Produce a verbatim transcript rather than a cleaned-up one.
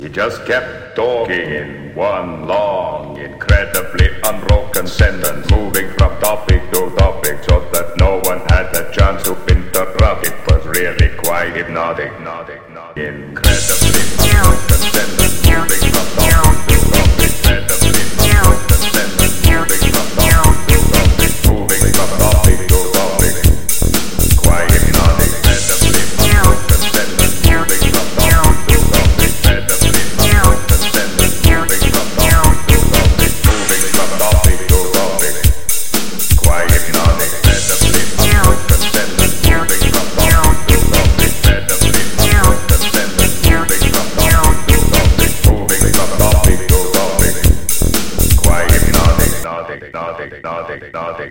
He just kept talking in one long, incredibly unbroken sentence, moving from topic to topic so that no one had a chance to interrupt. It was really quite hypnotic, hypnotic, hypnotic. Incredibly unbroken sentence, moving